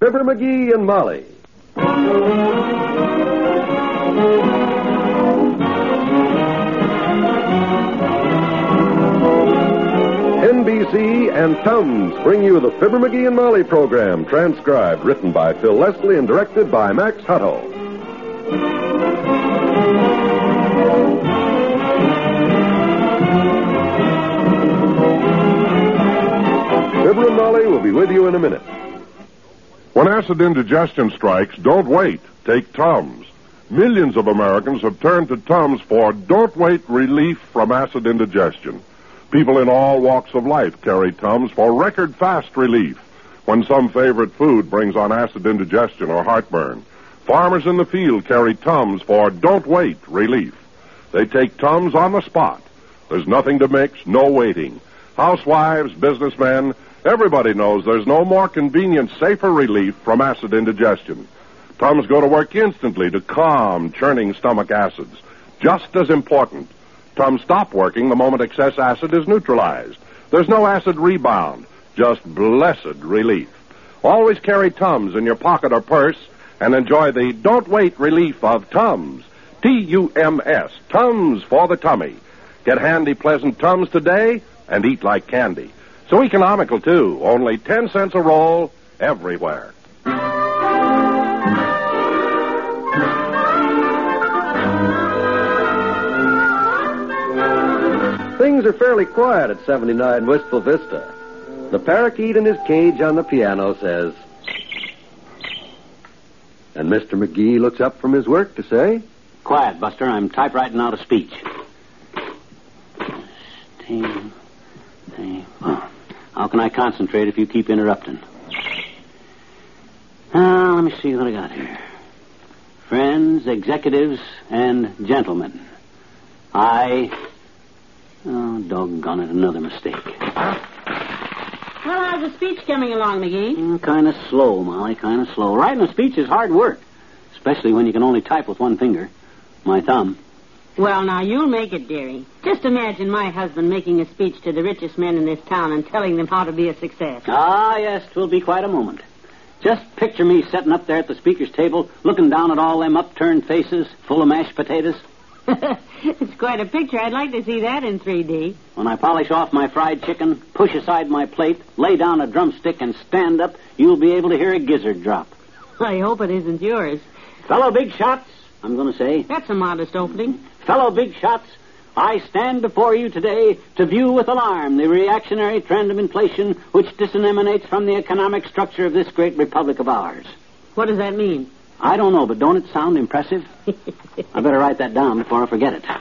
Fibber McGee and Molly. NBC and Tums bring you the Fibber McGee and Molly program, transcribed, written by Phil Leslie and directed by Max Hutto. Fibber and Molly will be with you in a minute. When acid indigestion strikes, don't wait. Take Tums. Millions of Americans have turned to Tums for don't-wait relief from acid indigestion. People in all walks of life carry Tums for record-fast relief when some favorite food brings on acid indigestion or heartburn. Farmers in the field carry Tums for don't-wait relief. They take Tums on the spot. There's nothing to mix, no waiting. Housewives, businessmen, everybody knows there's no more convenient, safer relief from acid indigestion. Tums go to work instantly to calm churning stomach acids. Just as important, Tums stop working the moment excess acid is neutralized. There's no acid rebound, just blessed relief. Always carry Tums in your pocket or purse and enjoy the don't-wait relief of Tums. T-U-M-S, Tums for the tummy. Get handy, pleasant Tums today and eat like candy. So economical, too. Only 10 cents a roll everywhere. Things are fairly quiet at 79 Wistful Vista. The parakeet in his cage on the piano says... And Mr. McGee looks up from his work to say... Quiet, Buster. I'm typewriting out a speech. How can I concentrate if you keep interrupting? Let me see what I got here. Friends, executives, and gentlemen. Oh, doggone it, another mistake. Well, how's the speech coming along, McGee? Kind of slow, Molly, kind of slow. Writing a speech is hard work, especially when you can only type with one finger, my thumb. Well, now, you'll make it, dearie. Just imagine my husband making a speech to the richest men in this town and telling them how to be a success. Ah, yes, 'twill be quite a moment. Just picture me sitting up there at the speaker's table, looking down at all them upturned faces full of mashed potatoes. It's quite a picture. I'd like to see that in 3D. When I polish off my fried chicken, push aside my plate, lay down a drumstick, and stand up, you'll be able to hear a gizzard drop. I hope it isn't yours. Fellow big shots, I'm going to say. That's a modest opening. Fellow big shots, I stand before you today to view with alarm the reactionary trend of inflation which disemanates from the economic structure of this great republic of ours. What does that mean? I don't know, but don't it sound impressive? I better write that down before I forget it.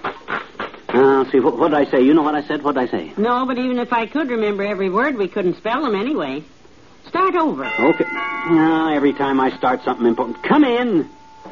See, what did I say? You know what I said? What did I say? No, but even if I could remember every word, we couldn't spell them anyway. Start over. Okay. Every time I start something important. Come in.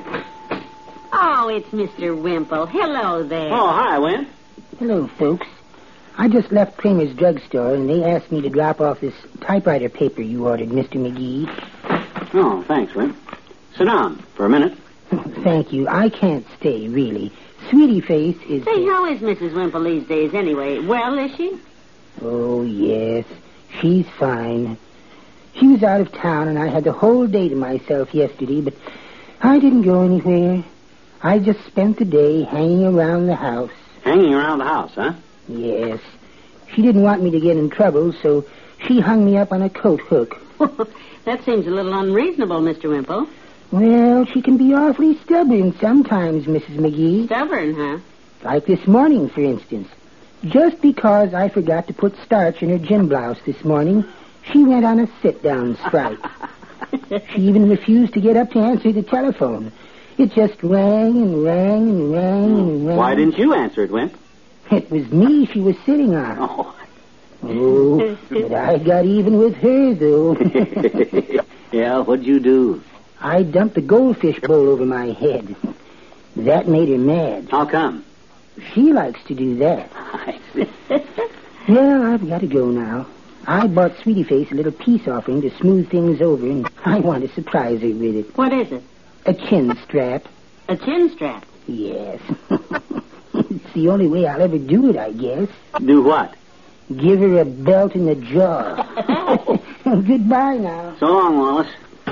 Oh, it's Mr. Wimple. Hello there. Oh, hi, Wimp. Hello, folks. I just left Kramer's drugstore, and they asked me to drop off this typewriter paper you ordered, Mr. McGee. Oh, thanks, Wimp. Sit down for a minute. Thank you. I can't stay, really. Sweetie Face is... Say, how is Mrs. Wimple these days, anyway? Well, is she? Oh, yes. She's fine. She was out of town, and I had the whole day to myself yesterday, but I didn't go anywhere. I just spent the day hanging around the house. Hanging around the house, huh? Yes. She didn't want me to get in trouble, so she hung me up on a coat hook. That seems a little unreasonable, Mr. Wimple. Well, she can be awfully stubborn sometimes, Mrs. McGee. Stubborn, huh? Like this morning, for instance. Just because I forgot to put starch in her gym blouse this morning, she went on a sit-down strike. She even refused to get up to answer the telephone. It just rang and rang and rang and rang. Why didn't you answer it, Wimp? It was me she was sitting on. Oh, but I got even with her, though. Yeah, what'd you do? I dumped a goldfish bowl over my head. That made her mad. How come? She likes to do that. I see. Well, I've got to go now. I bought Sweetie Face a little peace offering to smooth things over, and I want to surprise her with it. What is it? A chin strap. A chin strap? Yes. It's the only way I'll ever do it, I guess. Do what? Give her a belt in the jaw. Goodbye now. So long, Wallace.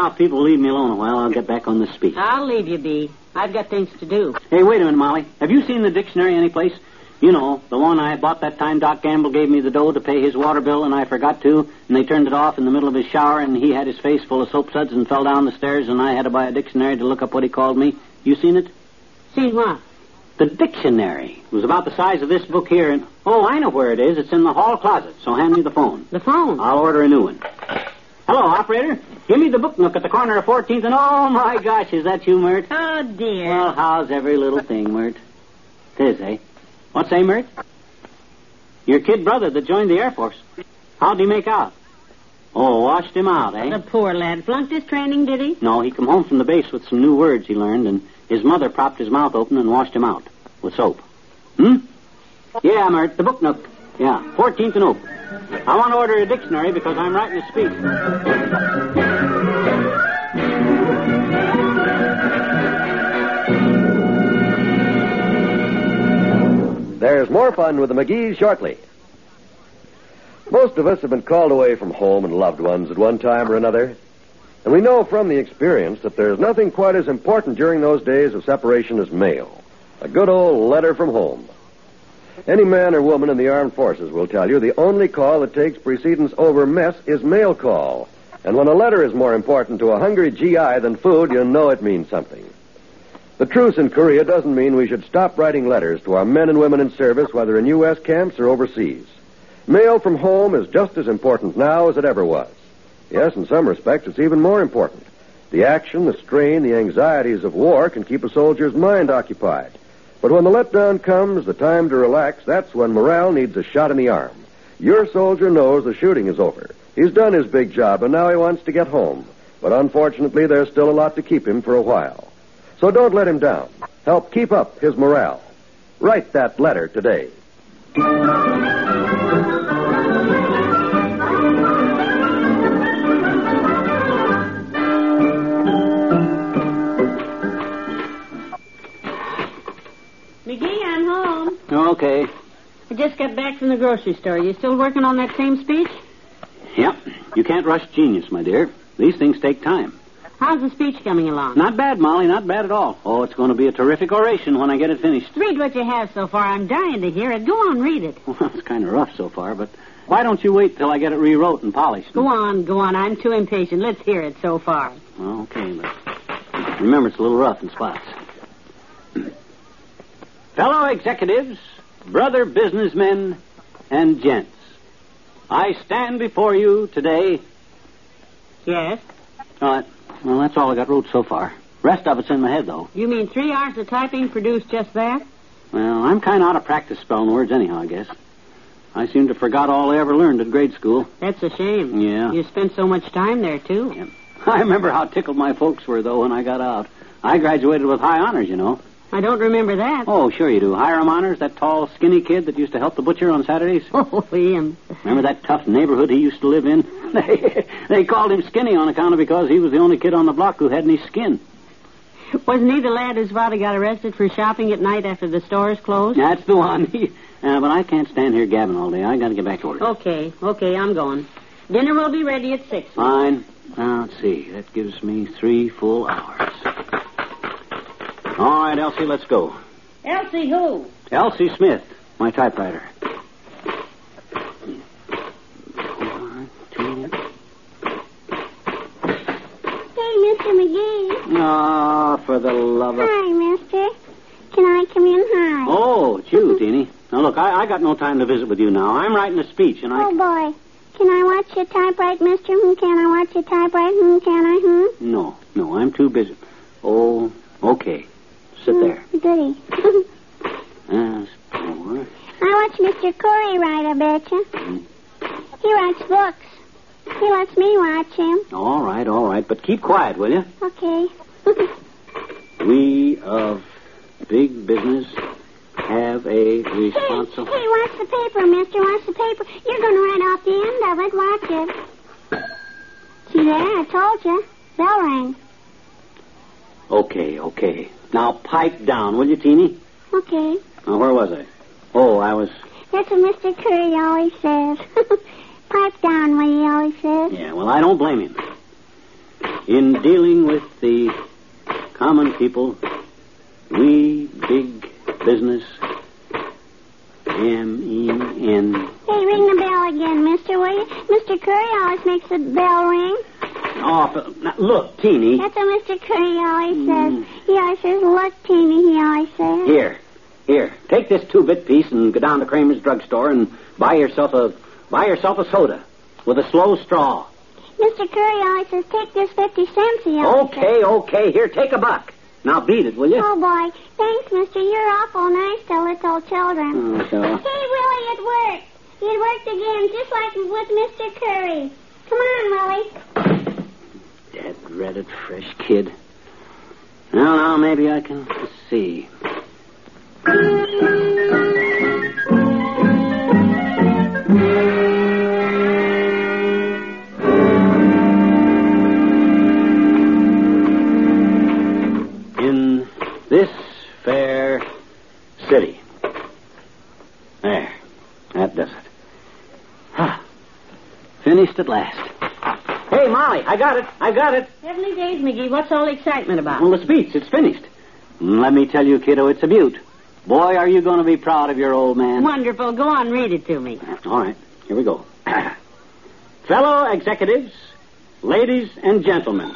Now, if people leave me alone a while, I'll get back on this speech. I'll leave you be. I've got things to do. Hey, wait a minute, Molly. Have you seen the dictionary anyplace? You know, the one I bought that time Doc Gamble gave me the dough to pay his water bill, and I forgot to, and they turned it off in the middle of his shower, and he had his face full of soap suds and fell down the stairs, and I had to buy a dictionary to look up what he called me. You seen it? Seen what? The dictionary. It was about the size of this book here, and... Oh, I know where it is. It's in the hall closet, so hand me the phone. The phone? I'll order a new one. Hello, operator. Give me the book nook at the corner of 14th and... Oh, my gosh, is that you, Mert? Oh, dear. Well, how's every little thing, Mert? It is, eh? What's say, Mert? Your kid brother that joined the Air Force. How'd he make out? Oh, washed him out, eh? The poor lad flunked his training, did he? No, he come home from the base with some new words he learned, and his mother propped his mouth open and washed him out with soap. Yeah, Mert, the book nook. Yeah, 14th and Oak. I want to order a dictionary because I'm writing a speech. There's more fun with the McGees shortly. Most of us have been called away from home and loved ones at one time or another. And we know from the experience that there's nothing quite as important during those days of separation as mail. A good old letter from home. Any man or woman in the armed forces will tell you the only call that takes precedence over mess is mail call. And when a letter is more important to a hungry GI than food, you know it means something. The truce in Korea doesn't mean we should stop writing letters to our men and women in service, whether in U.S. camps or overseas. Mail from home is just as important now as it ever was. Yes, in some respects, it's even more important. The action, the strain, the anxieties of war can keep a soldier's mind occupied. But when the letdown comes, the time to relax, that's when morale needs a shot in the arm. Your soldier knows the shooting is over. He's done his big job, and now he wants to get home. But unfortunately, there's still a lot to keep him for a while. So don't let him down. Help keep up his morale. Write that letter today. McGee, I'm home. Okay. I just got back from the grocery store. You still working on that same speech? Yep. You can't rush genius, my dear. These things take time. How's the speech coming along? Not bad, Molly. Not bad at all. Oh, it's going to be a terrific oration when I get it finished. Read what you have so far. I'm dying to hear it. Go on, read it. Well, it's kind of rough so far, but why don't you wait till I get it rewrote and polished? Go on. I'm too impatient. Let's hear it so far. Okay, but remember, it's a little rough in spots. Fellow executives, brother businessmen, and gents, I stand before you today. Yes? Well, that's all I got wrote so far. Rest of it's in my head, though. You mean 3 hours of typing produced just that? Well, I'm kind of out of practice spelling words anyhow, I guess. I seem to have forgot all I ever learned at grade school. That's a shame. Yeah. You spent so much time there, too. Yep. I remember how tickled my folks were, though, when I got out. I graduated with high honors, you know. I don't remember that. Oh, sure you do. Hiram Honors, that tall, skinny kid that used to help the butcher on Saturdays. Oh, him. Remember that tough neighborhood he used to live in? They called him Skinny on account of because he was the only kid on the block who had any skin. Wasn't he the lad whose father got arrested for shopping at night after the stores closed? That's the one. But I can't stand here gabbing all day. I got to get back to work. Okay, I'm going. Dinner will be ready at 6. Fine. Now, let's see. That gives me 3 full hours. All right, Elsie, let's go. Elsie who? Elsie Smith, my typewriter. Hey, Mr. McGee. Oh, for the love of... Hi, mister. Can I come in? Hi. Oh, it's you, Teeny. Now, look, I got no time to visit with you now. I'm writing a speech, and Oh, boy. Can I watch your typewriter, mister? Can I watch your typewriter? Can I? No, I'm too busy. Oh, okay. Sit there. Goody. That's 4. I watch Mr. Corey write, I betcha. He writes books. He lets me watch him. All right. But keep quiet, will you? Okay. We of big business have a responsible... Hey, watch the paper, mister. Watch the paper. You're going to write off the end of it. Watch it. See there? I told you. Bell rang. Okay. Now pipe down, will you, Teeny? Okay. Now, where was I? Oh, I was... That's what Mr. Curry always says. Pipe down, what he always says. Yeah, well, I don't blame him. In dealing with the common people, we big business M-E-N. Hey, ring the bell again, mister, will you? Mr. Curry always makes the bell ring. Oh, now, look, Teeny. That's what Mr. Curry always says. He always says, look, Teeny, he always says. Here. Take this 2-bit piece and go down to Kramer's drugstore and buy yourself a soda with a slow straw. Mr. Curry always says, take this 50 cents, he always says. Okay. Here, take a $1. Now beat it, will you? Oh, boy. Thanks, mister. You're awful nice to little children. Okay. Hey, Willie, it worked. It worked again, just like with Mr. Curry. Come on, Willie. Dead-redded fresh kid. Well, now, maybe I can see. In this fair city. There. That does it. Finished at last. Hey, Molly, I got it. Heavenly days, McGee. What's all the excitement about? Well, the speech, it's finished. Let me tell you, kiddo, it's a beaut. Boy, are you going to be proud of your old man. Wonderful. Go on, read it to me. All right, here we go. Fellow executives, ladies and gentlemen.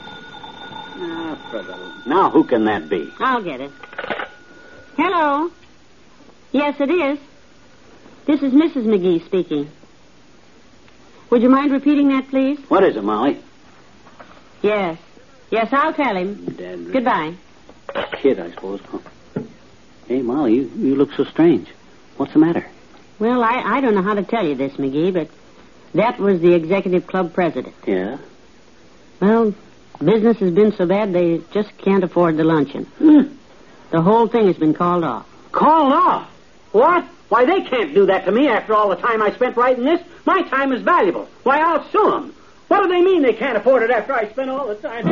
Now, who can that be? I'll get it. Hello. Yes, it is. This is Mrs. McGee speaking. Would you mind repeating that, please? What is it, Molly? Yes, I'll tell him. Dead. Goodbye. Kid, I suppose. Hey, Molly, you look so strange. What's the matter? Well, I don't know how to tell you this, McGee, but that was the executive club president. Yeah? Well, business has been so bad they just can't afford the luncheon. The whole thing has been called off. Called off? What? Why, they can't do that to me after all the time I spent writing this. My time is valuable. Why, I'll sue them. What do they mean they can't afford it after I spent all the time?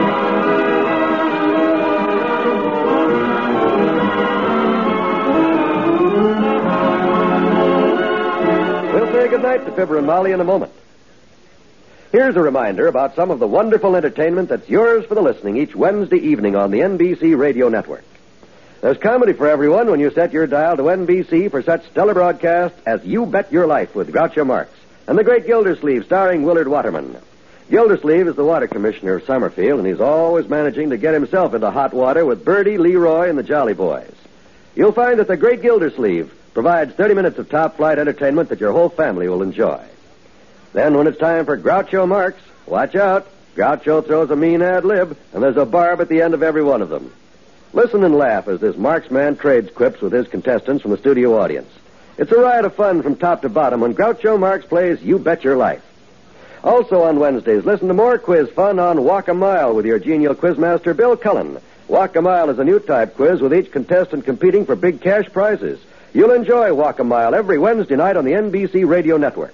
We'll say goodnight to Fibber and Molly in a moment. Here's a reminder about some of the wonderful entertainment that's yours for the listening each Wednesday evening on the NBC Radio Network. There's comedy for everyone when you set your dial to NBC for such stellar broadcasts as You Bet Your Life with Groucho Marx and The Great Gildersleeve starring Willard Waterman. Gildersleeve is the water commissioner of Summerfield, and he's always managing to get himself into hot water with Bertie, Leroy, and the Jolly Boys. You'll find that The Great Gildersleeve provides 30 minutes of top-flight entertainment that your whole family will enjoy. Then when it's time for Groucho Marx, watch out. Groucho throws a mean ad lib, and there's a barb at the end of every one of them. Listen and laugh as this Marx man trades quips with his contestants from the studio audience. It's a riot of fun from top to bottom when Groucho Marx plays You Bet Your Life. Also on Wednesdays, listen to more quiz fun on Walk a Mile with your genial quizmaster, Bill Cullen. Walk a Mile is a new type quiz with each contestant competing for big cash prizes. You'll enjoy Walk a Mile every Wednesday night on the NBC Radio Network.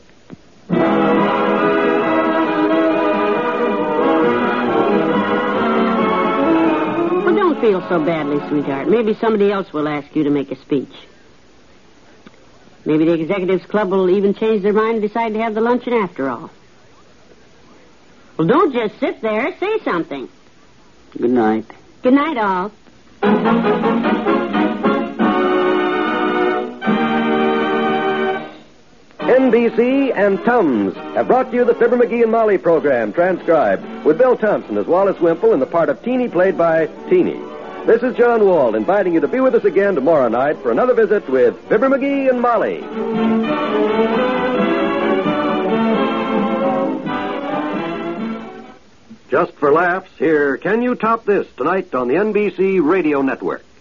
Well, don't feel so badly, sweetheart. Maybe somebody else will ask you to make a speech. Maybe the Executives Club will even change their mind and decide to have the luncheon after all. Well, don't just sit there. Say something. Good night. Good night, all. NBC and Tums have brought you the Fibber McGee and Molly program, transcribed, with Bill Thompson as Wallace Wimple in the part of Teeny, played by Teeny. This is John Wald inviting you to be with us again tomorrow night for another visit with Fibber McGee and Molly. Just for laughs, hear Can You Top This tonight on the NBC Radio Network.